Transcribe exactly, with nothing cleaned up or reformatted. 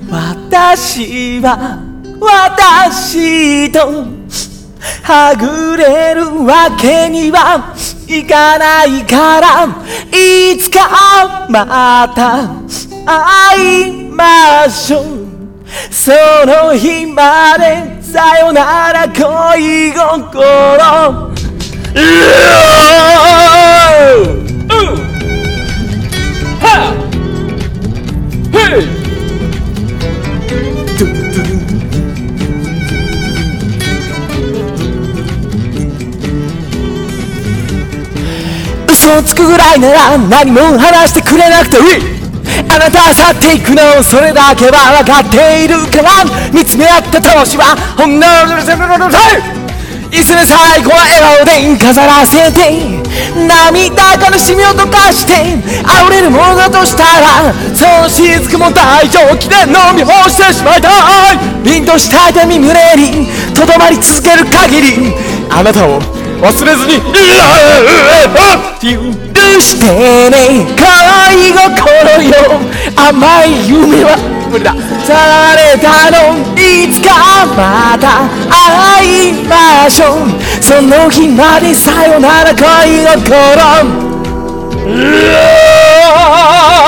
私は私とはぐれるわけにはいかないから、いつかまた会いましょう。その日までさよなら恋心。嘘をつくぐらいなら何も話してくれなくていい。あなたは去っていくの、それだけは分かっているから。見つめ合った闘志はほんのいずれ最後は笑顔で飾らせて、涙悲しみを溶かして溢れるものだとしたら、その雫も大蒸気で飲み干してしまいたい。凛とした痛み胸にとどまり続ける限り、あなたを忘れずに許してね、恋心よ。甘い夢は無理だされたの、いつかまた会いましょう。その日までさよなら恋心。